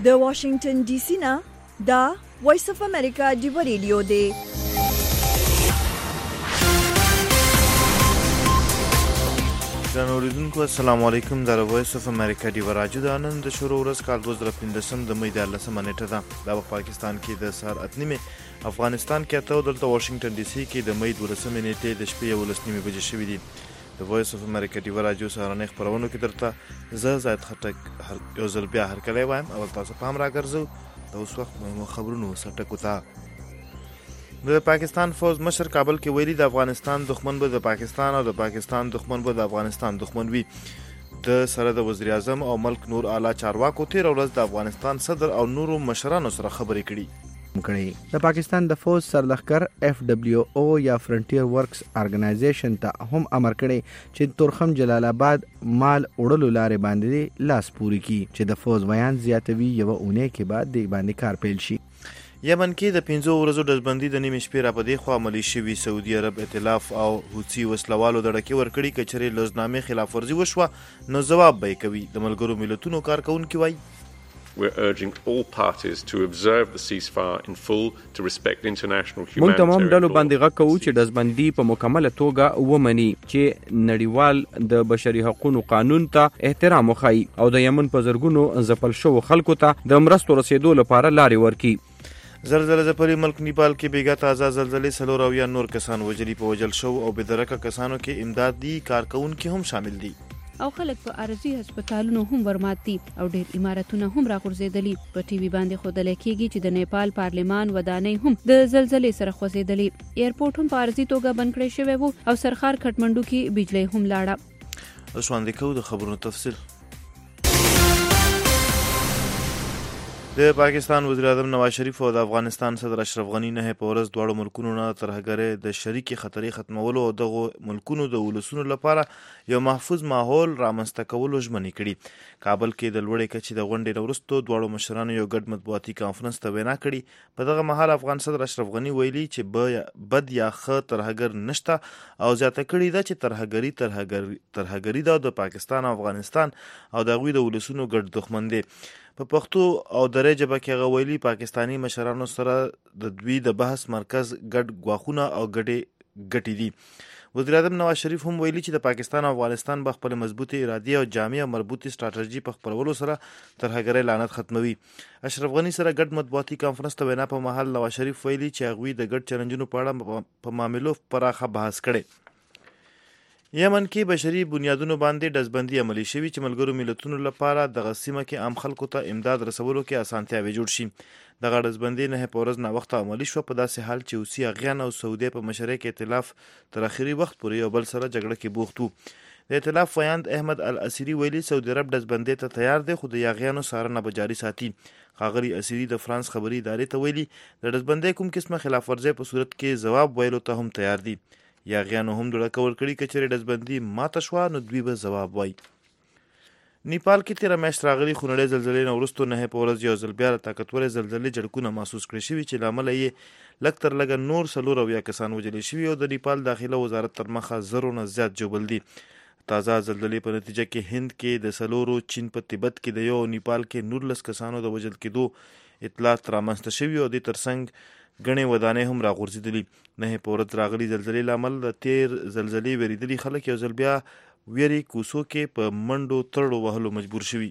د واشنگټن ډي سي نه دا وایس اف امریکا ډیو ریډیو دی. ګران اوریدونکو السلام علیکم. د وایس اف امریکا ډیو راډیو د نن د شروع ورځ کال 2015 د مې 14 نیټه ده. دا په پاکستان کې د سهار 8:30 افغانستان کې اته دلته واشنگټن ډي سي کې د مې 12 نیټه د شپې 11 بجې شوې دي. د وایس اف امریکا ډیو راډیو سهارنۍ خبرونو کې درته زه زاید خټک یو ځل بیا هرکلی وایم. اول تاسو پام راګرځو د اوس وخت مهمو خبرونو سرټکو ته. د پاکستان فوج مشر کابل کې ویلي د افغانستان دښمن به د پاکستان او د پاکستان دښمن به د افغانستان دښمن وي. د سره د وزیر اعظم او ملک نور اعلی چارواکو تیر ورځ د افغانستان صدر او نورو مشرانو سره خبرې کړي. د پاکستان د فوج سرلښکر FWO یا فرنټیر ورکس ارګنایزیشن ته هم امر کړی چې تورخم جلال آباد مال وړلو لارې باندې لاس پوري کړي چې د فوج بیان زیاتوي یو اونۍ کې بعد د باندې کار پیل شي. یمن کې د 15 ورځو ډزبندي د نیمې شپې را په دې خوا عملي شوي. سعودي عرب ائتلاف او حوثي وسلوالو د ډکې ورکړي که چېرې لوزنامې خلاف ورزي وشوه نو ځواب به یې کوي. د ملګرو ملتونو کارکوونکي وایي We're urging all parties to observe the ceasefire in full, to respect international humanitarian law. موږ تمام ډلو باندې غږ کوو چې ډزبندي په مکمله توګه ومني، چې نړیوال د بشري حقوقو قانون ته احترام وښيي او د یمن په زرګونو ځپل شوو خلکو ته د مرستو رسیدو لپاره لارې ورکړي. زلزلې ځپلي ملک نیپال کې بیګا تازه زلزلې 4 یا نور کسان وژلي. په وژل شو او بېدرکه کسانو کې امدادي کارکوونکي هم شامل دي او خلک په عارضي هسپتالونو هم ورمات دي او ډېر عمارتونه هم راغورځېدلي. په ټي وي باندې ښودل کېږي چې د نیپال پارلمان ودانۍ هم د زلزلې سره خوځېدلي. ایرپورټ هم په عارضي توګه بند کړی شوی و او سرخار کټمنډو کې بجلی هم لاړه. اوس وړاندې کوو د خبرونو تفصیل. د پاکستان وزیر اعظم نواز شریف او د افغانستان صدر اشرف غني نه په ورځ دواړو ملکونو نه ترهګرۍ د شریکې خطرې ختمولو او دغو ملکونو د ولسونو لپاره یو محفوظ ماحول رامنځته کولو ژمنې کړي. کابل کې د لوړې کچې د غونډې نه وروسته دواړو مشرانو یو ګډ مطبوعاتي کانفرنس ته وینا کړې. په دغه مهال افغان صدر اشرف غني ویلي چې بد یا ښه ترهګر نشته او زیاته کړې ده چې ترهګري ده د پاکستان او افغانستان او د هغوی د ولسونو ګډ دښمن دی. په پښتو او دري ژبه کې هغه ویلي پاکستاني مشرانو سره د دوی د بحث مرکز ګډ ګواښونه او ګټې دي. وزیر اعظم نواز شریف هم ویلي چې د پاکستان او افغانستان به خپل مضبوطې ارادې او جامع او مربوطې ستراتیژي په خپلولو سره ترهګرۍ لعنت ختموي. اشرف غني سره ګډ مطبوعاتي کانفرنس ته وینا په مهال نواز شریف ویلي چې هغوی د ګډ چلنجونو په اړه په معاملو پراخه بحث کړی. یمن کې بشري بنیادونو باندې ډزبندي عملي شوي چې ملګرو ملتونو لپاره دغه سیمه کې عام خلکو ته امداد رسولو کې اسانتیاوې جوړ شي. دغه ډزبندي نه په ورځ ناوخته عملي شوه په داسې حال چې حوثي اغیان او سعودي په مشرۍ کې ائتلاف تر اخري وخت پورې یو بل سره جګړه کې بوخت وو. د ائتلاف ویاند احمد الاسیري ویلي سعودي عرب ډزبندۍ ته تیار دی خو د یاغیانو څارنه به جاري ساتي. ښاغلي اسیري د فرانس خبري ادارې ته ویلي د ډزبندۍ کوم قسمه خلاف ورزۍ په صورت کې ځواب ویلو ته هم تیار دي. یاغیانو هم ډډه ورکړي که چېرې ډزبندي ماته شوه نو دوی به ځواب وایي. نیپال کې تېره میاشت راغلي خونړۍ زلزلې نه وروسته نه په ورځ یو ځل بیا د طاقتورې زلزلې جړکونه محسوس کړي شوي چې له امله یې لږ تر لږه نور 4 کسان وژلي شوي او د نیپال داخله وزارت تر مخه 100 نه زیات ژوبل دي. تازه زلزلې په نتیجه کې هند کې د 4 چین په تبت کې د یو نیپال کې 19 کسانو د وژل کېدو اطلاعات رامنځته شوي او د ترڅنګ ګڼې ودانۍ هم راغورځېدلي. نه په ورځ راغلي زلزلې له امله د تیر زلزلې ویرېدلي خلک یو ځل بیا ویرې کوڅو کې په منډو ترړو وهلو مجبور شوي.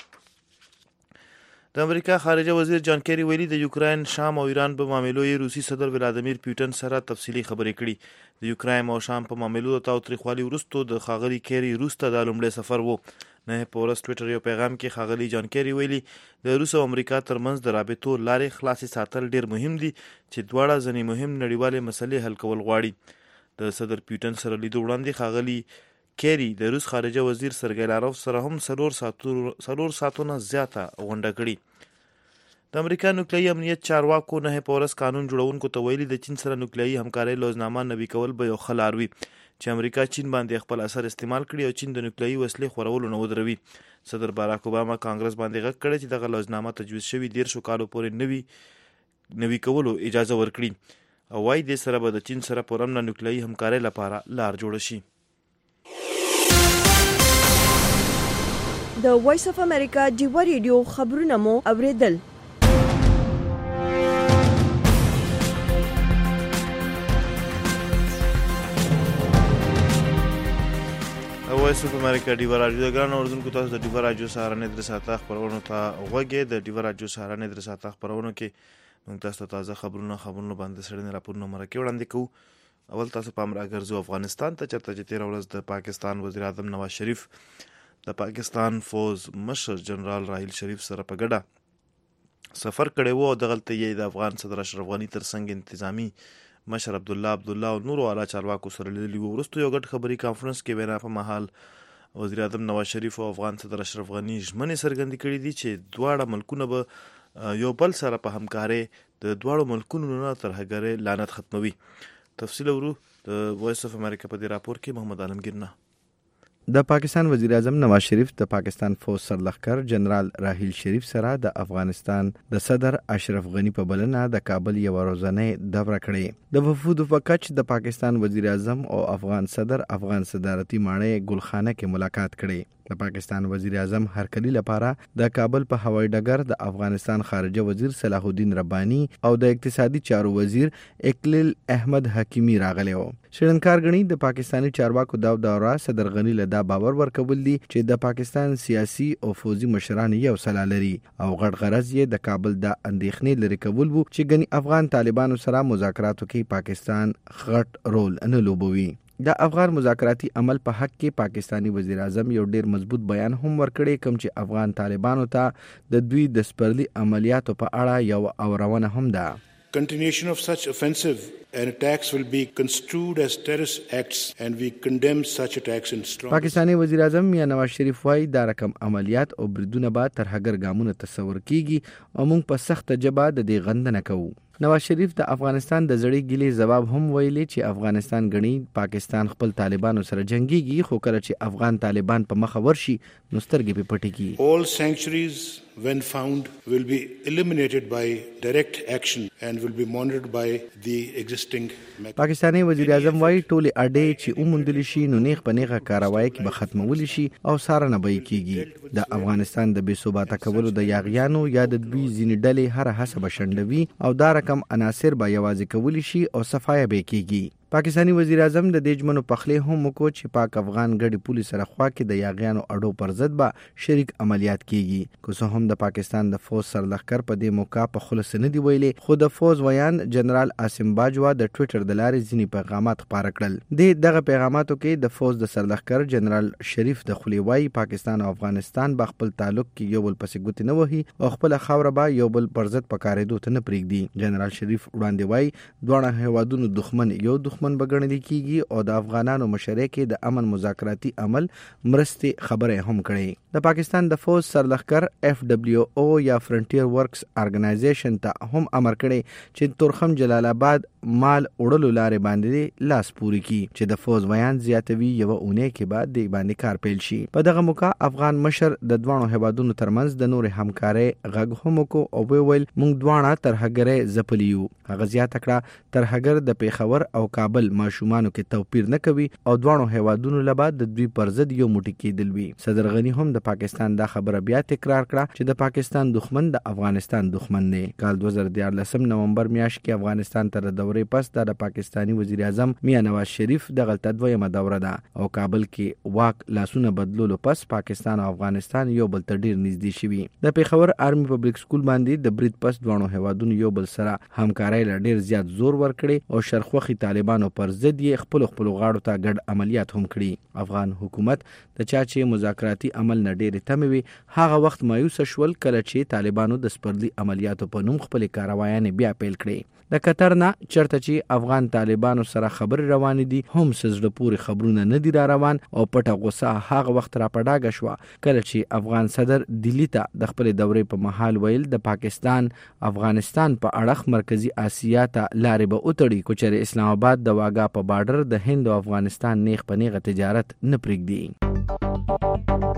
د امریکا خارجه وزیر جان کیری ویلي د یوکراین شام او ایران په معاملو یې روسي صدر ولادیمیر پوتین سره تفصیلي خبرې کړي. د یوکراین او شام په معاملو د تاوتریخوالي وروسته د ښاغلي کیری روس ته دا لومړی سفر و. نه په ورځ ټویټر یو پیغام کې ښاغلي جان کیری ویلي د روس او امریکا ترمنځ د رابطو لارې خلاصې ساتل ډېر مهم دي چې دواړه ځینې مهم نړیوالې مسلې حل کول غواړي. د صدر پوتین سره لیدو وړاندې ښاغلي کیری د روس خارجه وزیر سرګی لاروف سره هم 4 ساعتونه زیاته غونډه کړې. د امریکا نوکلیایي امنیت چارواکو نه په ورځ قانون جوړونکو ته ویلي د چین سره نوکلیایي همکارۍ لوزنامه نوي کول به یو ښه لار وي چې امریکا چین باندې خپل اثر استعمال کړي او چین د نوکلیایي وسلې خورولو نه ودروي. صدر باراک اوباما کانګرس باندې غږ کړی چې دغه لوزنامه تجویز شوي 13 کالو پورې نوي کولو اجازه ورکړي او وايي دې سره به د چین سره پر امن نوکلیایي همکارۍ لپاره لار جوړه شي. د وایس اف امریکا ډیوا ریډیو خبرونه مو اوریدل. وایس اف امریکا ډیوا راډیو د ګران اوردونکو تاسو د ډیوا راډیو سهارنې درې ساعته خبرونو ته غوږی. د ډیوا راډیو سهارنې درې ساعته خبرونو کې موږ تاسو ته تازه خبرونه باندې سړنې راپورونه مرکه وړاندې کوو. اول تاسو پام راګرځو افغانستان ته، چرته چې 13 ورځ د پاکستان وزیر اعظم نواز شریف د پاکستان فوز مشر جنرال راحیل شریف سره په ګډه سفر کړی و او دغلته یې د افغان صدر اشرف غنی ترڅنګ انتظامی مشر عبدالله او نورو اعلی چارواکو سره لیدلي وو. وروسته یو ګډ خبري کانفرنس کې وینا په مهال وزیر اعظم نواز شریف او افغان صدر اشرف غنی ژمنې څرګندې کړې دي چې دواړه ملکونه به یو بل سره په همکارۍ د دواړو ملکونو نه ترهګرۍ لعنت ختموي. تفصیل ورو د وایس اف امریکا په دې راپور کې محمد عالمگیر نه. د پاکستان وزیر اعظم نواز شریف د پاکستان فوج سرلښکر جنرال راحیل شریف سره د افغانستان د صدر اشرف غنی په بلنه د کابل یو ورځنۍ دوره کړې. د وفود په کچ د پاکستان وزیر اعظم او افغان صدر افغان صدارتي ماڼۍ ګلخانه کې ملاقات کړي. د پاکستان وزیر اعظم هرکلی لپاره د کابل په هوایي ډګر د افغانستان خارجه وزیر صلاح الدین ربانی او د اقتصادي چارو وزیر اکلیل احمد حکیمی راغلی و. شرنکار غنی د پاکستانی چارواکو دا دوره صدر غنی له دا باور ورکول دي چې د پاکستان سیاسي او فوزي مشران یو سلا لري او غټ غرض یې د کابل د اندېښنې لري کول وو چې غنی افغان طالبانو سره مذاکراتو کې پاکستان غټ رول نه لوبوي. د افغان مذاکراتي عمل په حق کې پاکستانی وزیر اعظم یو ډیر مضبوط بیان هم ورکړی، کوم چې افغان طالبانو ته د دوی د سپرلي عملیاتو په اړه یو اورونه هم ده. Continuation of such offensive and attacks will be construed as terrorist acts and we condemn such attacks in strong. پاکستانی وزیر اعظم میاں نواز شریف وايي دا رقم عملیات او بریدونه به ترهګر ګامونه تصور کیږي او موږ په سخت جبهه د دې غندنه کوو. نواز شریف د افغانستان د زړې ګیلې ځواب هم ویلي چې افغانستان غني پاکستان خپل طالبانو سره جنگيږي، خو کله چې افغان طالبان په مخه ورشي نو سترګې په پټي کی. All sanctuaries when found will be eliminated by direct action and will be monitored by the existing. پاکستانی وزیر اعظم وايي ټولې اډې چې اومندل شي نو نیغ په نیغه کاروای کې به ختمول شي او سارنه به کیږي. د افغانستان د بې ثباته کولو د یاغیانو یا د دوی ځینې ډلې هر هڅه بشندوي او دا رقم عناصر به یوازې کولی شي او صفایه به کیږي. پاکستانی وزیر اعظم د دې ژمنو پخلی هم وکړو چې پاک افغان ګډي پولیس سره خوا کې د یاغیانو اډو پر ضد به شریک عملیات کیږي. کو څه هم د پاکستان د فوج سرلښکر په دې موقع په خلص نه دی ویلي، خو د فوج ویان جنرال عاصم باجوا د ټوئیټر د لارې ځینې پیغامات خپاره کړل. دغه پیغاماتو کې د فوج د سرلښکر جنرال شریف د خولي وای پاکستان او افغانستان به خپل تعلق کې یو بل پسې ګوتې نه وهي او خپل خاوره به یو بل پر ضد پکارېدو ته نه پرېږدي. جنرال شریف وړاندې وای دواړه هیوادونو دښمن یو دښمن بګڼل کیږي او د افغانانو مشرۍ کې د امن مذاکراتي عمل مرستې خبره هم کړې. د پاکستان د فوج سرلښکر FWO یا فرنټیر ورکس ارګنایزیشن ته هم امر کړی چې تورخم جلال آباد مال وړلو لارې باندې لاس پوري کی چې د فوج ویان زیاتوي یو اونۍ کې بعد د باندې کار پیل شي. په دغه موقع افغان مشر د دوه هیوادونو ترمنځ د نور همکارۍ غږ هم کو او ویل موږ دواړه ترهګرۍ زپلیو. هغه زیاته کړه ترهګر د پیښور او کابل ماشومانو کې توپیر نه کوي او دوه هیوادونو لبا د دوی پر ضد یو موټی کېدل وی. صدر غنی هم د پاکستان دا خبره بیا تکرار کړه چې د پاکستان دښمن د افغانستان دښمن دی. کال 2014 نومبر میاشت کې افغانستان ته د دورې پس د پاکستانی وزیر اعظم میاں نواز شریف دغه دویمه دوره ده او کابل کې واک لاسونه بدلولو پس پاکستان او افغانستان یو بل ته ډیر نږدې شوي. د پیښور آرمي پبلک سکول باندې د برید پس دوه هیوادونو یو بل سره همکارۍ له ډیر زیات زور ورکړي او شرخوخي طالبانو پر ضد یې خپل غاړو ته ګډ عملیات هم کړي. افغان حکومت د چا چې مذاکراتي عمل نه ډېرې تمې وي هغه وخت مایوس شول کله چې طالبانو د سپرلي عملیاتو په نوم خپل کاروایانې بیا پیل کړي. د قطر نه چرته چې افغان طالبانو سره خبرې روانې دي هم سزړه پورې خبرونه نه دي را روان او پټه غوسه هغه وخت را پډاګه شوه کله چې افغان صدر دلی ته د خپل دورې په محل ویل د پاکستان افغانستان په اړه مرکزی آسیا ته لارې به وتړي کو چې اسلام آباد د واګا په بارډر د هند او افغانستان نیغ په نیغه تجارت نه پرېږدي.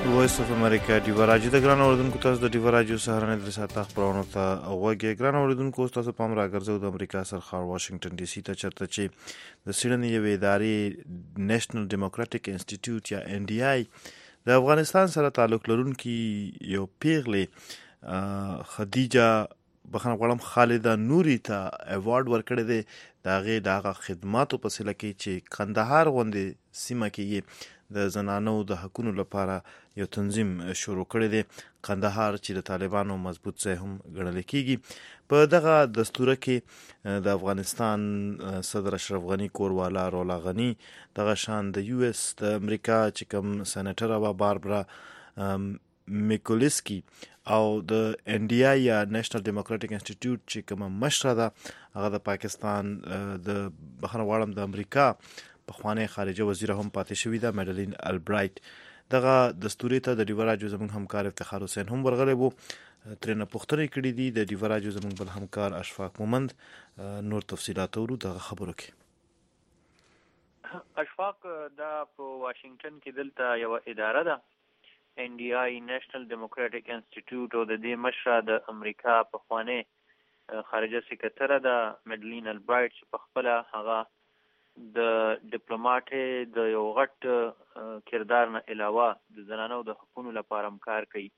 وایس اف امریکا ډیو راجو د ګران اوردونکو تاسو د ډیو راجو سهارنه د ساعت خبرونو ته وګورئ. ګران اوردونکو تاسو پام راګرځو د امریکا سرخار واشنگټن ډي سي ته چرته چې د سیډنی یوې ادارې نېشنل ډیموکراټک انسټیټیوټ یا ان ډي آی د افغانستان سره تعلق لرونکي یو پیغلې خدیجه بخنه غواړم خالده نوري ته ایوارډ ورکړی دی د هغې د هغه خدماتو په سله کې چې کندهار غوندې سیمه کې د زنانو د حقونو لپاره یو تنظیم شروع کړی دی. کندهار چې د طالبانو مضبوط ځای هم ګڼل کېږي. په دغه دستوره کې د افغانستان صدر اشرف غني کوروالا رولا غني دغه شان د یو اس د امریکا چې کوم سېنیټر وا باربرا میکولسکی او د ان ډي آی یا نېشنل ډیموکراټک انسټیټیوټ چې کوم مشره ده هغه د پاکستان د بخنه غواړم د امریکا پخوانی خارجه وزیر هم پاتې شوې ده میډلین البرایټ. دغه دستوري ته د ډیو راجو زموږ همکار افتخار حسین هم ورغلی وو. ترېنه پوښتنې کړې دي د ډیو راجو زموږ بل همکار اشفاق مومند. نور تفصیلات ورو دغه خبرو کې. اشفاق دا په واشنگټن کې دلته یو اداره ده ان ډي آی نېشنل ډیموکراټک انسټیټیوټ او د دې مشره د امریکا پخوانی خارجه سکرټره ده میډلین البرایټ چې په خپل هغه د ډیپلوماټ د یو غټ کردار نه علاوه د زنانو د حقوقو لپاره کار کوي.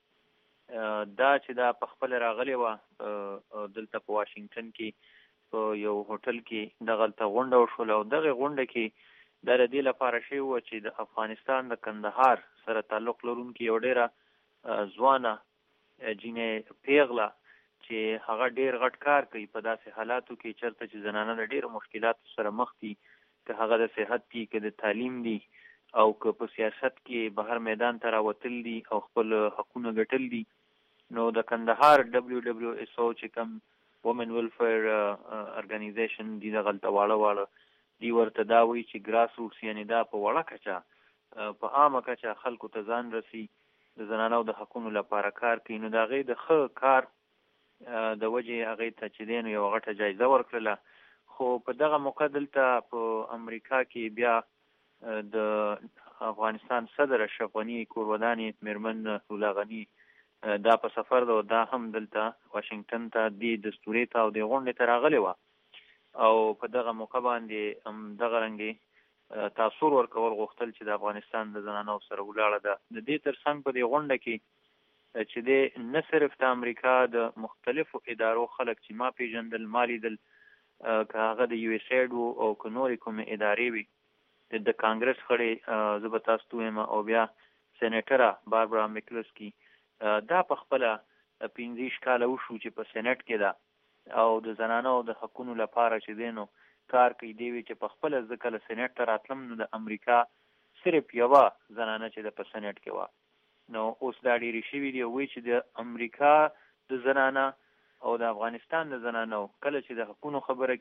دا چې دا په خپل راغلی و دلته په واشنگټن کې په یو هوټل کې دغه غونډه وشوله او دغه غونډه کې د دې لپاره شی و چې د افغانستان د کندهار سره تعلق لرونکي یو ډیره ځوانه جینې پیغله چې هغه ډیر غټ کار کوي په داسې حالاتو کې چرته چې زنانه د ډیر مشکلاتو سره مخ دي، که هغه د صحت دي، که د تعلیم دي او که په سیاست کې بهر میدان ته راوتل دي او خپل حقونه ګټل دي. نو د کندهار WWSO چې کوم وومن ویلفیر ارګنایزیشن دي دغه واړه دی ورته دا وایي چې ګراس روټس یعنی دا په وړه کچه په عامه کچه خلکو ته ځان رسي د زنانو د حقونو لپاره کار کوي. نو د هغې د ښه کار د وجې هغې ته چې دی نو یوه غټه جایزه ورکړله. خو په دغه موقع دلته په امریکا کې بیا د افغانستان صدر اشرف غني کورودانې میرمن رولا غني دا په سفر ده او دا هم دلته واشنگټن ته د دستوري ته او د غونډې ته راغلی وه او په دغه موقع باندې دغه رنګې تاثر ورکول غوښتل چې د افغانستان د زنانو سره ولاړه ده. د دې ترڅنګ په دې غونډه کې چې دی نه صرف د امریکا د مختلفو ادارو خلک چې ما پیژندل ما لیدل که هغه د یو اس ایډ او که نورې کومې ادارې وي د کانګرس خړې زه به تاسو ته ویم او بیا سېنیټره باربرا میکولسکی دا په خپله 15 کاله وشو چې په سېنیټ کې ده او د زنانو د حقونو لپاره چې دی نو کار کوي. دی وی چې په خپله زه کله سېنیټ ته راتلم نو د امریکا صرف یوه زنانه چې ده په سېنیټ کې وه. نو اوس دا ډېرې شوي دي وایي چې د امریکا د زنانه او د افغانستان د زنانو کله چې د حقونو خبره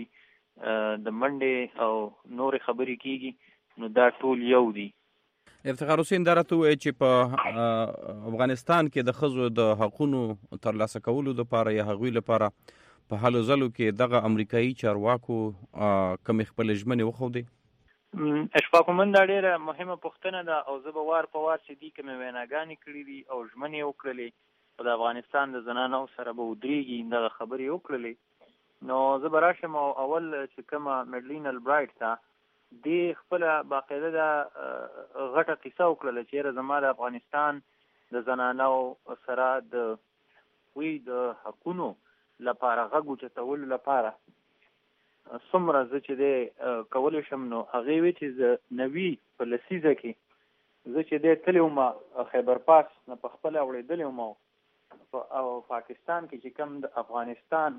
کیږي د منډې او نورې خبرې کیږي نو دا ټول یو دي. افتخار حسین دا راته ووایي چې په افغانستان کې د ښځو د حقونو ترلاسه کولو لپاره یا هغوی لپاره په هلو ځلو کې دغه امریکایي چارواکو کومې خپلې ژمنې وښودې؟ اشفاق مومند دا ډېره مهمه پوښتنه ده او زه به وار په وار چې دي کومې ویناګانې کړي دي او ژمنې یې وکړلې په د افغانستان د زنانو سره به ودرېږي دغه خبرې وکړلې. نو زه به راشم او اول چې کومه میډلین البرایټ ته دې خپله باقاعده دا غټه قصه وکړله چې یاره زما د افغانستان د زنانو سره د حقونو لپاره غږ اوچتولو لپاره څومره زه چې دی کولی شم. نو هغې وی چې زه 90 په لسیزه کې زه چې دی تللی وم خیبر پاس نه په خپله اورېدلی وم او پاکستان کې چې کوم د افغانستان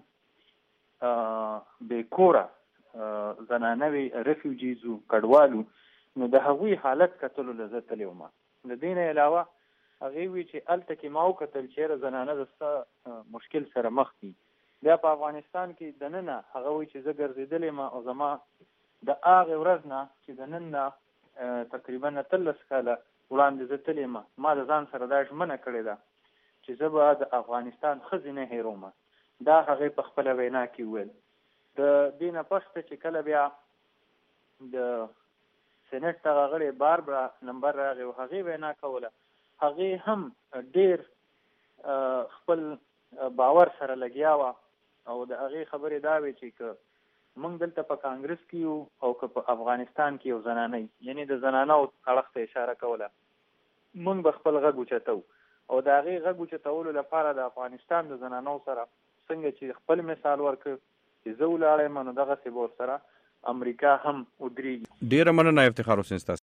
بې کوره زنانه وي ریفیوجیزو کډوالو نو د هغوی حالت کتلو له زه تللی وم. د دې نه علاوه هغې وی چې هلته کې ما وکتل چې یاره زنانه د څه مشکل سره مخ دي. بیا په افغانستان کې دننه هغه وی چې زه ګرځېدلی یم او زما د هغې ورځ نه چې د نن نه تقریبا 13 کاله وړاندې زه تللی یم ما د ځان سره دا ژمنه کړې ده چې زه به د افغانستان ښځې نه هېروم. دا هغې په خپله وینا کې وویل. د دې نه پسته چې کله بیا د سېنیټ ته راغلی باربرا نمبر راغی او هغې وینا کوله هغه هم ډیر خپل باور سره لګیا و او د هغه خبرې دا وی چې موږ دلته په کانګرس کې یو او په افغانستان کې یو زنانه یعنی د زنانو اړخ ته اشاره کوله موږ به خپل غږ اوچتو او د هغې غږ اوچتولو لپاره د افغانستان د زنانو سره څنګه چې خپل مثال ورکړ چې زه ولاړم نو دغسې به ورسره امریکا هم ودرېږي. ډېره مننه افتخار حسین ستاسو.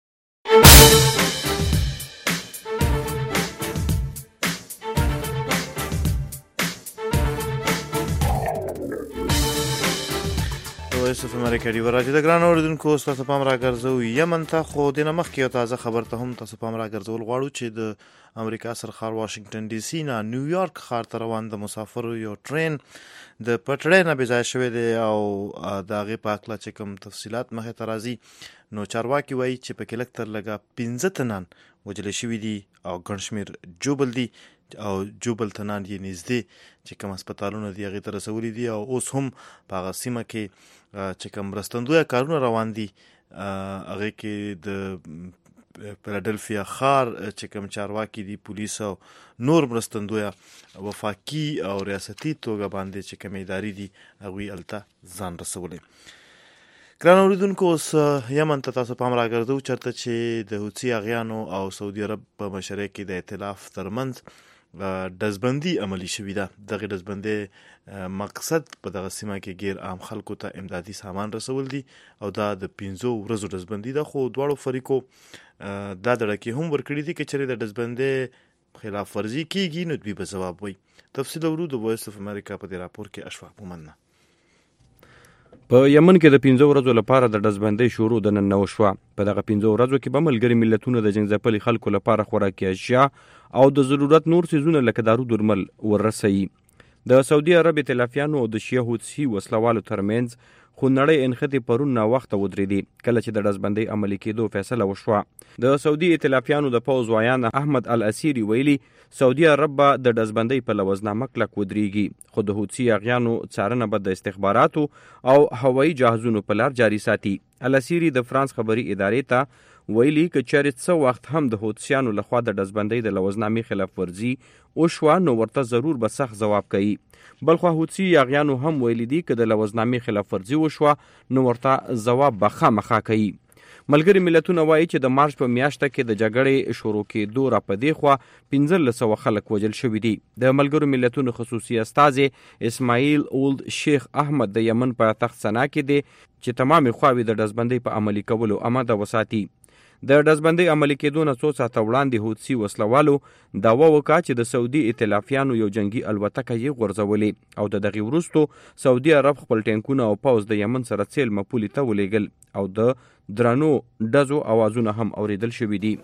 وایس اف امریکا دی ورته د ګران اوریدونکو تاسو پام راګرځو یمن ته خو د نمخ کې تازه خبر ته هم تاسو پام راګرځول غواړو چې د امریکا سرخار واشنگټن ډي سي نه نیویارک ښار ته روان د مسافرو یو ټرین د پټړې نه بځای شوی دی او د هغې په هکله چې کوم تفصیلات مخې ته راځي نو چارواکي وایي چې په کې لږ تر لږه 15 تنان وژل شوي دي او ګڼ شمېر جوبل دي او جوبل تنان یې نږدې چې کوم هسپتالونه دي هغې ته رسولي دي او اوس هم په هغه سیمه کې چې کوم مرستندویه کارونه روان دي هغې کې د فیلادلفیا ښار چې کوم چارواکي دي پولیس او نور مرستندویه وفاقي او ریاستي توګه باندې چې کوم ادارې دي هغوی هلته ځان رسولی. ګران اوریدونکو اوس یمن ته تاسو پام راګرځو چېرته چې د حوثي اغیانو او سعودي عرب په مشرۍ کې د ائتلاف ترمنځ ډزبندي عملي شوې ده. دغه ډزبندۍ مقصد په دغه سیمه کې غیر عام خلکو ته امدادي سامان رسول دي او دا د 15 ورځو ډزبندي ده خو دواړو فریقو دا دړکې هم ورکړي دي چې چېرې د ډزبندۍ خلاف ورزي کیږي نو دوی به ځواب وایي. تفصیل اورو د وایس اف امریکا په دې راپور کې اشفاق مومنه. په یمن کې د 15 ورځو لپاره د ډزبندۍ شروع د نن نه وشوه. په دغه 15 ورځو کې به ملګري ملتونه د جنګ ځپلي خلکو لپاره خوراکي اشیا او د ضرورت نور څیزونه لکه دارو درمل ورسوي. د سعودي عرب ائتلافیانو او د شیعه حوثي وسلوالو ترمنځ خو نړۍ انخطې پرون ناوخته ودرېدې کله چې د ډزبندۍ عملي کېدو فیصله وشوه. د سعودي ائتلافیانو د پوځ وایان احمد الاسیري ویلي سعودي عرب به د ډزبندۍ په لوظنامه کلک ودرېږي خو د حوثي اغیانو څارنه به د استخباراتو او هوایي جهازونو په لار جاري ساتي. الاسیري د فرانس خبري ادارې ته ویلي که چېرې څه وخت هم د حوثیانو لخوا د ډزبندۍ د لوظنامې خلاف ورزي وشوه نو ورته ضرور به سخت ځواب کوي. بلخوا حوثي اغیانو هم ویلي دي که د لوظنامې خلاف ورزي وشوه نو ورته ځواب به خامخا کوي. ملګري ملتونه وایي چې د مارچ په میاشته کې د جګړې شروع کېدو را په دې خوا 1500 خلک وژل شوي دي. د ملګرو ملتونو خصوصي استازی اسماعیل اولد شیخ احمد د یمن په تخت سنا کې دی چې تمامې خواوې د ډزبندۍ په عملي کولو آماده وساتي. د ډزبندۍ عملي کېدو نه څو ساعته وړاندې حوثي وسلوالو دعوا وکړه چې د سعودي ائتلافیانو یو جنګي الوتکه یې غورځولې او د دغې وروستو سعودي عرب خپل ټینکونه او پوځ د یمن سره څیلمه پولې ته ولېږل او د درنو ډزو اوازونه هم اوریدل شوي دي.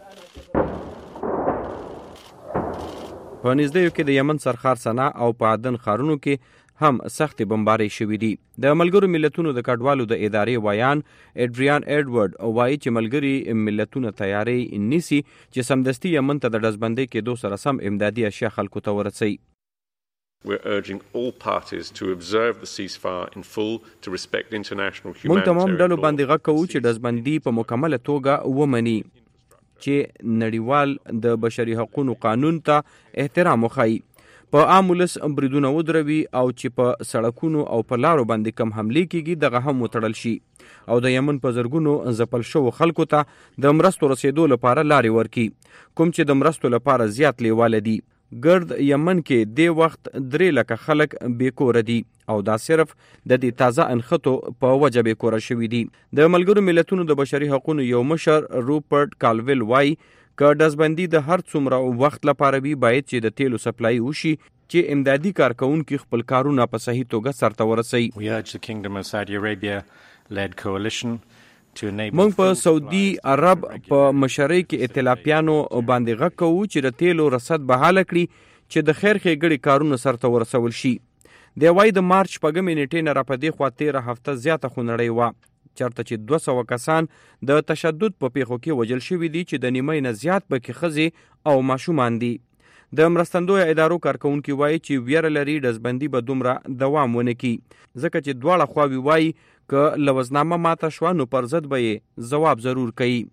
په نږدېیو کې د یمن سرخار سنا او په عدن ښارونو کې هم سختې بمبارۍ شوي دي. د ملګرو ملتونو د کډوالو د ادارې ویان ایډریان ایډورډ وایي چې ملګري ملتونه تیاری نیسي چې سمدستي یمن ته د ډزبندۍ کېدو سره سم امدادي اشیا خلکو ته ورسوي. We're urging all parties to observe the ceasefire in full, to respect international موږ humanitarian تمام ډلو law. باندې غږ کوو چې ډزبندي په مکمله توګه ومني چې نړیوال د بشري حقوقو قانون ته احترام وښيي. په عام ولس بریدونه ودروي او چې په سړکونو او په لارو باندې کم حملې کیږي دغه هم وتړل شي او د یمن په زرګونو ځپل شوو خلکو ته د مرستو رسیدو لپاره لارې ورکړي کوم چې د مرستو لپاره زیات لیواله دي. ګرد یمن کې د وخت 3 لکه خلک بیکوره دي او دا صرف د دې تازه انخطو په وجه بیکوره شوي دي. د ملګرو ملتونو د بشري حقوقو یو مشر روپرټ کالویل وای که ډزبندي د هر څومره وخت لپاره وي باید چې د تیلو سپلای وشي چې امدادي کارکونکو خپل کارونه په صحیح توګه سرته ورسوي. We urge the Kingdom of Saudi Arabia led coalition موږ په سعودي عرب په مشرۍ کې ائتلافیانو باندې غږ کوو چې د تیلو رصد بحاله کړي چې د خیر ښېګړې کارونه سرته ورسول شي. د وای د مارچ شپږمې نیټې نه را په دې خوا 13 هفته زیاته خونړۍ وه چېرته چې 200 کسان د تشدد په پیښو کې وژل شوي دي چې د نیمۍ نه زیات پکې ښځې او ماشومان دي. د مرستندویه ادارو کارکونکي وایي چې ویره لري ډزبندي به دومره دوام ونه کړي ځکه چې دواړه خواوې وایي که لوظنامه ماته شوه نو پر ضد به یې ځواب ضرور کوي.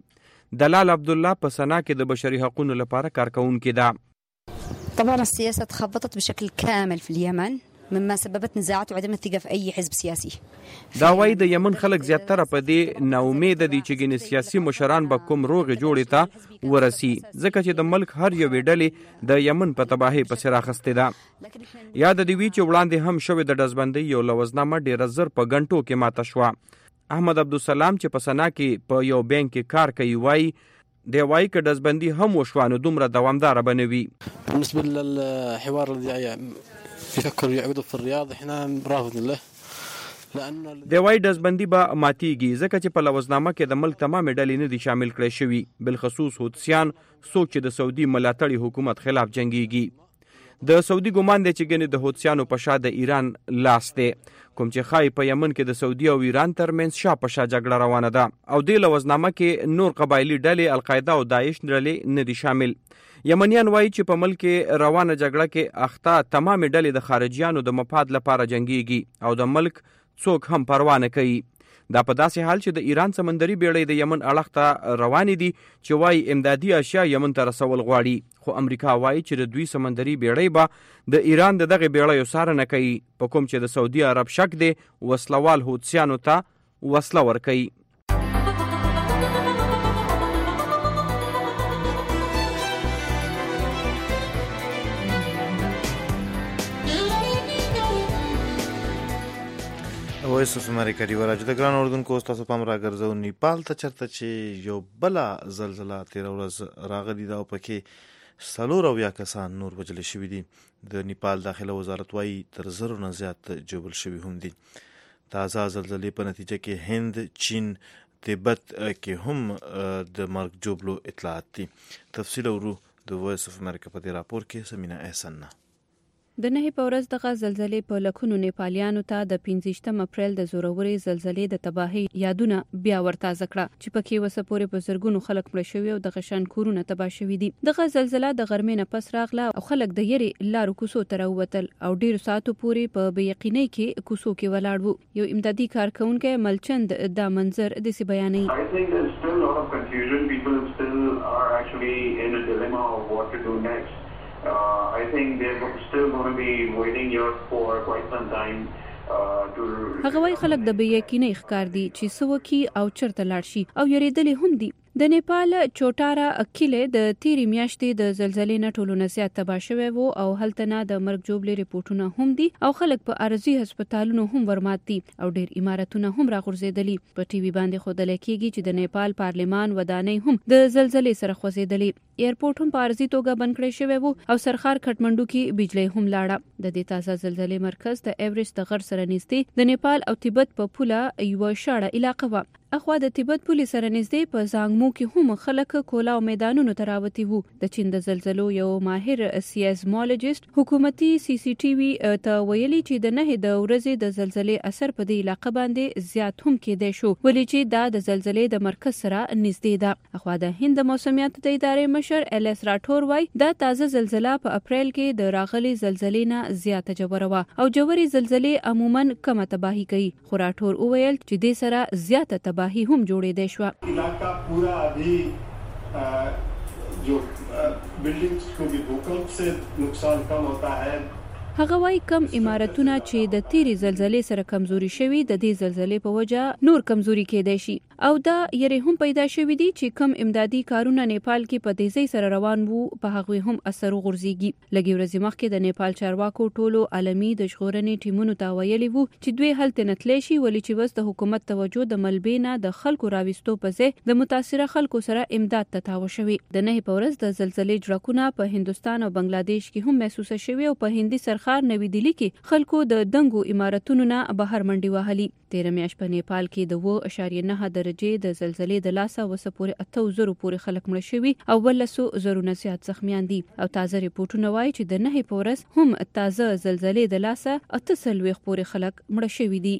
دلال عبدالله په سنا کې د بشري حقوقو لپاره کارکونکې ده. طبعا السياسة تخبطت بشكل كامل في اليمن مما سببت نزاعات وعدم الثقة في أي حزب سياسي. دا وایي د یمن خلک زیاتره په دې ناامید دي چې ګینې سیاسي مشران به کوم روغې جوړې ته ورسي، ځکه چې د ملک هر یوې ډلې د یمن په تباهۍ پسې راخستې ده. یاد دې وي چې وړاندې هم شوې د ډزبندۍ یو لوزنامه ډېره زر په غنټو کې ماته شوه. احمد عبدالسلام چې په سنا کې په یو بینک کې کار کوي وایي دی وایي که ډزبندي هم وشوه نو دومره دوامداره به نه وي. بالنسبة للحوار الذي يفكر يعقده في الرياض احنا رافضين له لانه دی وایي ډزبندي به ماتیږي ځکه چې په لوزنامه کې د ملک تمامې ډلې نه دي شامل کړی شوي، بالخصوص حوثیان څوک چې د سعودي ملاتړي حکومت خلاف جنګیږي. د سعودي ګمان دی چې ګنې د حوثیانو په شا د ایران لاس دی، کوم چې ښایي په یمن کې د سعودي او ایران ترمنځ شا په شا جګړه روانه ده. او دې لوزنامه کې نور قبایلي ډلې القاعده او داعش ډلې نه دي شامل. یمنیان وایي چې په ملک روانه جګړه کې اخته تمامې ډلې د خارجیانو د مفاد لپاره جنګیږي او د ملک څوک هم پروا نه کوي. دا په داسې حال چې د ایران سمندري بیړۍ د یمن اړخ ته روانې دي چې وایي امدادي اشیا یمن ته رسول غواړي، خو امریکا وایي چې د دوی سمندري بیړۍ به د ایران د دغه بیړیو څارنه کوي، په کوم چې د سعودي عرب شک دی وسلوال حوثیانو ته وسله ورکوي. وایس اف امریکا دی وراج د ګران اردوونکو تاسو پام راګرځو نیپال ته چرته چې یو بلا زلزلہ 13 ورځ راغلی دا او پکې 4 کسان نور وجل شوي دي. د نیپال داخله وزارت وایي تر 100 نه زیات جوړل شوي هم دي. تازه زلزلې په نتیجه کې هند، چین، تبت کې هم د مرګ جوړلو اطلاعات دي. تفصیل ورو د وایس اف امریکا په دې راپور کې سمینا احسن نه. د 9 په ورځ دغه زلزلې په لکونو نیپالیانو ته د 15 اپریل د زورورې زلزلې د تباهۍ یادونه بیا ورتازه کړه چې پکې وسه پورې په زرګونو خلک مړه شوي او د غشان کورونه تباه شوي دي. دغه زلزلہ د غرمې نه پس راغله او خلک د یری لارو کوڅو ته راووتل او ډیرو ساعتو پورې په بېیقینۍ کې کوڅو کې ولاړ وو. یو امدادي کارکونکی ملچند دا منظر داسې بیانوي. I think they're still going to be waiting here for quite some time. هغه وايي خلک د بېیقینۍ ښکار دي چې څه وکړي او چېرته لاړ شي او یریدلې هم دي. د نیپال چوټارا کلي د تیرې میاشتې د زلزلې نه ټولو نه زیات تباه شوی وو او هلته نه د مرګ جوړلې ریپورټونه هم دي او خلک په ارضي هسپتالونو هم ورمات دي او ډېر عمارتونه هم راغورځېدلي. په ټي وي باندې ښودل کېږي چې د نیپال پارلمان ودانۍ هم د زلزلې سره خوځېدلې. ایرپورټ هم په ارضي توګه بند کړی شوی وو او سرخار کټمنډو کې بجلی هم لاړه. د دې تازه زلزلې مرکز د ایورسټ د غر سره نږدې د نیپال او تبت په پوله یو شاړه علاقه وه. اخوا د تبت پولې سره نږدې په زانګمو کې هم خلک کولا او میدانونو ته راوتي وو. د چین د زلزلو یو ماهر سیزمولوژیست حکومتي سی سی ټي وي ته ویلي چې د 9 د ورځې د زلزلې اثر په دې علاقه باندې زیات هم کېدای شو ولې چې دا د زلزلې د مرکز سره نږدې ده. اخوا د هند د موسمیات د ادارې مشر ال اس راټور وای دا تازه زلزلہ په اپریل کې د راغلي زلزلې نه زیاته جوړه وه او جوړې زلزلې عموما کمه تباہی کوي. خو راټور وویل چې دې سره زیاته تباہی هم جوړېدای شو. علاقہ پورا ابھی جو بلڈنگز کو بھی بھوکمپ سے نقصان کم ہوتا ہے. هغه وايي کم عمارتونه چې د تیرې زلزلې سره کمزوري شوي د دې زلزلې په وجه نور کمزوري کېدای شي او دا یری هم پیدا شوي دي چې کم امدادي کارونه نیپال کې په تیزۍ سره روان وو په هغوی هم اثر وغورځيږي. لږ ورځې مخکې د نیپال چارواکو ټولو عالمي د ژغورنې ټیمونو ته ویلي وو چې دوی هلته نه تللی شي ولې چې بس د حکومت توجه د ملبې نه د خلکو راوستو په ځای د متاثره خلکو سره امداد ته تاوه شوي. د 9 په ورځ د زلزلې جړکونه په هندوستان او بنگلاديش کې هم محسوسه شوي او په هندي سرخار نوی دلی کې خلکو د دنګو عمارتونو نه بهر منډي وهلي. 13 میاشت په نیپال کې د 2.9 درجې د زلزلې د لاسه وسه پورې 8000 پورې خلک مړه شوي او 200 نه زیات زخمیان دي او تازه ریپورټونه وایي چې د 9 په ورځ هم تازه زلزلې د لاسه 800 پورې خلک مړه شوي دي.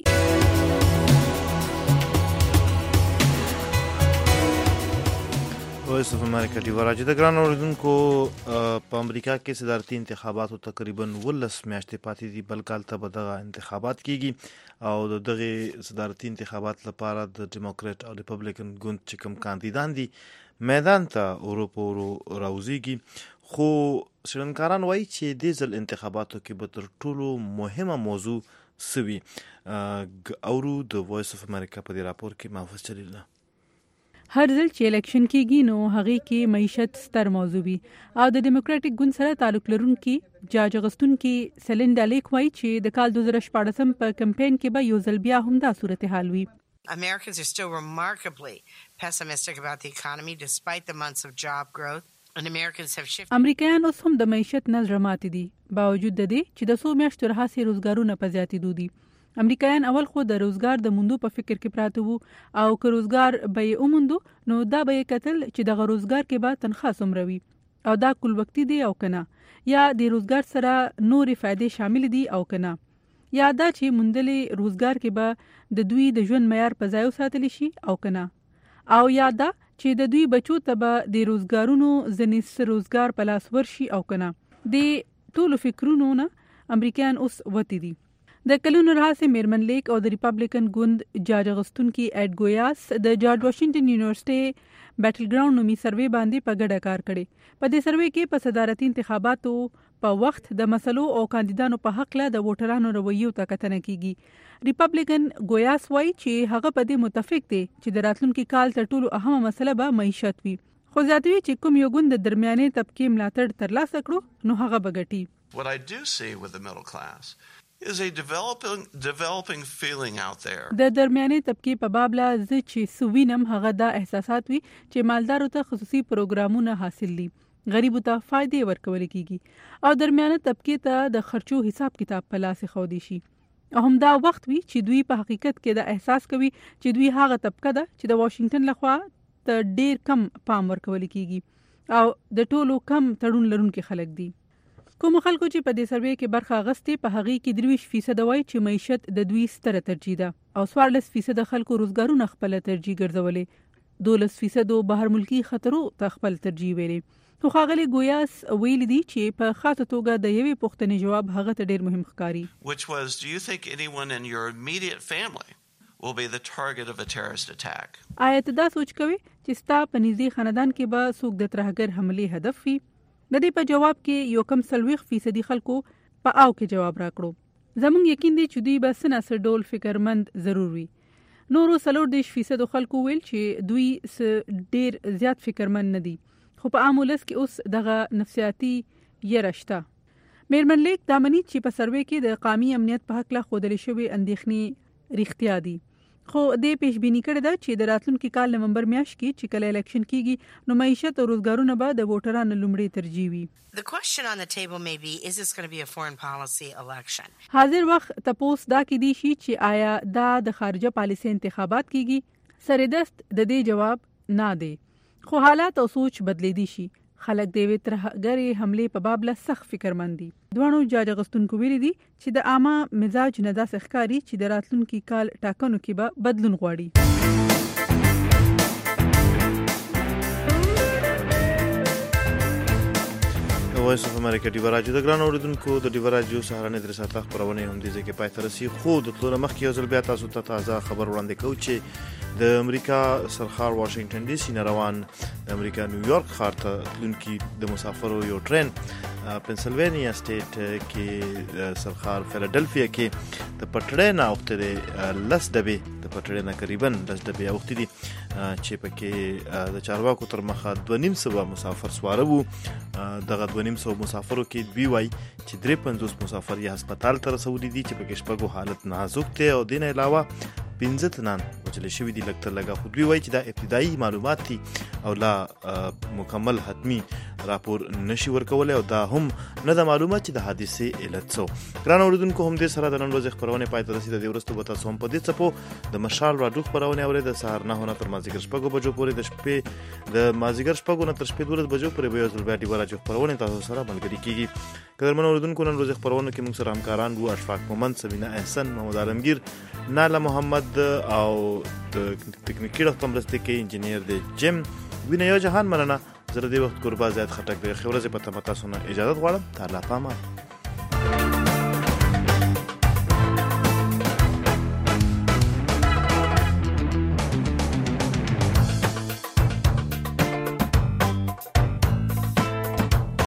وایس اف امریکا دی وراج د ګران اوریدونکو په امریکا کې صدارتي انتخاباتو تقریبا 19 میاشتې پاتې دي بل کال ته به دغه انتخابات کیږي او د دغه صدارتي انتخابات لپاره د ډیموکرات او ریپبلیکن ګوند چې کوم کاندیدان دي میدان ته ورو راوځيږي. خو څېړنکاران وایي چې دې ځل انتخاباتو کې به تر ټولو مهمه موضوع سوي. اورو د وایس اف امریکا په دې راپور کې محفوظ جلیل نه هر ځل چې الیکشن کېږي نو هغې کې معیشت ستر موضوع وي او د ډیموکراټیک ګوند سره تعلق لرونکي جاج اغوستونکي سلینډا لیک وایي چې د کال 2014 په کمپاین کې به یو ځل بیا همدا صورتحال وي. Americans are still remarkably pessimistic about the economy despite the months of job growth. امریکایان اوس هم د معیشت نه زړه ماتې دي باوجود د دې چې د څو میاشتو راهیسې روزګارونه په زیاتېدو دي. امریکایان اول خو د روزګار د موندو په فکر کې پراته وو او که روزګار به یې وموندو نو دا به یې کتل چې دغه روزګار کې به تنخواه څومره وي او دا کل وقتي دی او که نه، یا د روزګار سره نورې فایدې شامل دي او که نه، یا دا چې موندلې روزګار کې به د دوی د ژوند معیار په ځای وساتلی شي او که نه، او یا دا چې د دوی بچو ته به د روزګارونو ځینې روزګار په لاس ورشي او که نه. د ټولو فکرونو نه امریکایان اوس وتی دي. د کلونو راهیسې میرمن لیک او د ریپبلیکن ګوند جاج اغوستونکي ایډ ګویاس د جارج واشنګټن یونیورسيټي بیټل ګراوند نومي سروې باندې په ګډه کار کړی. په دې سروې کې په صدارتي انتخاباتو په وخت د مسلو او کاندیدانو په حق له د ووټرانو رویو ته کتنه کیږي. ریپبلیکن ګویاس وایي چې هغه په دې متفق دی چې د راتلونکي کال تر ټولو اهمه مسله به معیشت وي. خو زیاتوي چې کوم یو ګوند د درمیانې طبقې ملاتړ ترلاسه کړو نو هغه به ګټي. What I do see with the middle class is a developing feeling out there. د درمیانې طبقې په باب لا زه چې سوینم هغه دا احساسات وي چې مالدارو ته خصوصي پروګرامونه حاصل دي، غریبو ته فائدې ورکول کیږي او درمیانه طبقې ته د خرچو حساب کتاب په لاس خودي شي. هم دا وخت وي چې دوی په حقیقت کې دا احساس کوي چې دوی هغه طبقه ده چې د واشنگټن لخوا ته ډیر کم پام ورکول کیږي او د ټولو کم تړون لرونکي خلک دي. کوم خلکو چې په دې سروې کې برخه اخیستې په هغې کې 23% وایي چې معیشت د دوی ستره ترجیح ده او 14% خلکو روزګارونه خپل ترجیح ګرځولې، 12% بهر ملکی خطرو ته خپل ترجیح ویلې. خو ښاغلي ګویاس ویلي دي چې په خاصه توګه د یوې پوښتنې جواب هغه ته ډیر مهم ښکاري. Which was, do you think anyone in your immediate family will be the target of a terrorist attack? آیا ته دا سوچ کوي چې ستا په نږدې خاندان کې به څوک د ترهګر حملې هدف وي؟ د دې په جواب کې یو کم 40% خلکو په او کې جواب راکړو. زموږ یقین دی چې دوی به څه نه څه ډول فکرمند ضرور وي. نورو 40% خلکو ویل چې دوی ډیر زیات فکرمند نه دي، خو په عام ولس کې اوس دغه نفسیاتي یره شته. میرمن لیک دا مني چې په سروې کې د قومي امنیت په حق له ښودل شوې اندېښنې رښتیا دي، خو دې پیشبیني کړې ده چې د راتلونکي کال نومبر میاشت کې چې کله الیکشن کیږي نو معیشت او روزګارونه به د ووټرانو لومړی ترجیح وي. The question on the table may be, is this going to be a foreign policy election? حاضر وخت تپوس دا کې دي شي چې آیا دا د خارجه پالیسي انتخابات کیږي؟ سردست د دې جواب نه دی، خو حالات او سوچ بدلی دي شي. خلک د یوې ترهګرې حملې په باب له سخت فکرمند دي. دواړو جاج اغوستونکو ویلي دي چې د عامه مزاج نه داسې ښکاري چې د راتلونکي کال ټاکنو کې به بدلون غواړي. وایس اف امریکا ډیوه راډیو د ګران اوریدونکو د ډیوه راډیو سهارنۍ درې ساعته خپرونه هم دې ځای کې پای ته رسي، خو د تلو مخکې یو ځل بیا تاسو ته تازه خبر وړاندې کوو چې د امریکا سرخار واشنگټن ډي سي نه روان د امریکا نیویارک ښار ته تلونکي د مسافرو یو ټرین پنسلوانیا سټیټ کې سرخار فیلادلفیا کې د پټړې نه اوښتې دی 10 ډبې د پټړې نه قریبا 10 ډبې اوښتې دي چې پکې د چارواکو تر مخه 2.5 مسافر سواره وو. دغه 2.5 مسافرو کې دوی وایي چې 53 مسافر یې هسپتال ته رسولي دي چې پکې شپږو حالت نازک دی او دین علاوه 15 تنان وجل شوي دي لږ تر لږه، خو دوی وایي چې دا ابتدایي معلومات دي او لا مکمل حتمی راپور نشي ورکولی او دا هم نه د معلومات چې د حادثې علت څه. ګران اوریدونکو هم دې سره د نن ورځې خپرونې پای ته رسي. د دې وروسته به تاسو هم په دې څپو د مشال راډیو خپرونې اورئ د سهار 9 نه تر مازدیګر 6 بجو پورې، د شپې د مازدیګر 6 نه تر شپې 12 بجو پورې به یو ځل بیا ډیوه راډیو خپرونې تاسو سره ملګري کیږي. قدرمن اوریدونکو نن ورځې خپرونه کې موږ سره همکاران وو اشفاق مومند، سبینه احسن، محمد عالمگیر، ناله محمد او د تکنیکی رقم مرسته کې انجینیر دی جیم وینه. یو جهان مننه زره دی وخت قربا زیات خټک دی خبره ز پته متا سونه اجازه غواړم. تعالی پامان.